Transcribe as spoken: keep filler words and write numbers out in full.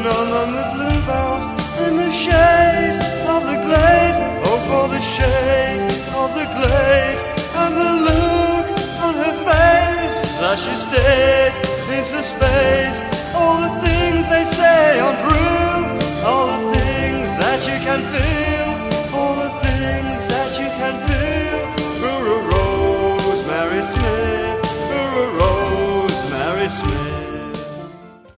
going on on the bluebells in the shade of the glade. Oh, for the shade of the glade and the look on her face as she stayed into space.